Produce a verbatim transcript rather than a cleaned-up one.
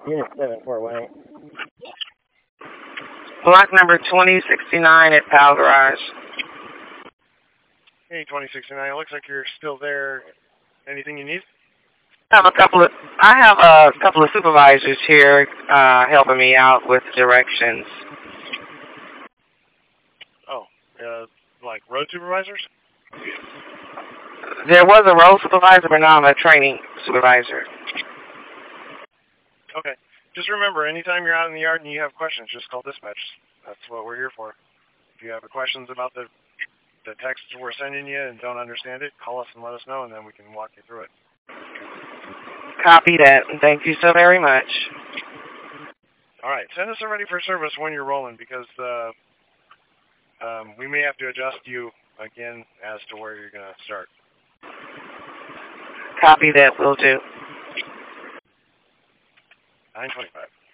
Unit seven, Fort Wayne. Block number twenty sixty-nine at Powell Garage. Hey, twenty sixty-nine. It looks like you're still there. Anything you need? I have a couple of I have a couple of supervisors here uh, helping me out with directions. Oh, uh, like road supervisors? There was a road supervisor, but now I'm a training supervisor. Okay. Just remember, anytime you're out in the yard and you have questions, just call dispatch. That's what we're here for. If you have questions about the the text we're sending you and don't understand it, call us and let us know, and then we can walk you through it. Copy that. Thank you so very much. All right. Send us a ready for service when you're rolling, because uh, um, we may have to adjust you again as to where you're going to start. Copy that. Will do. nine twenty-five.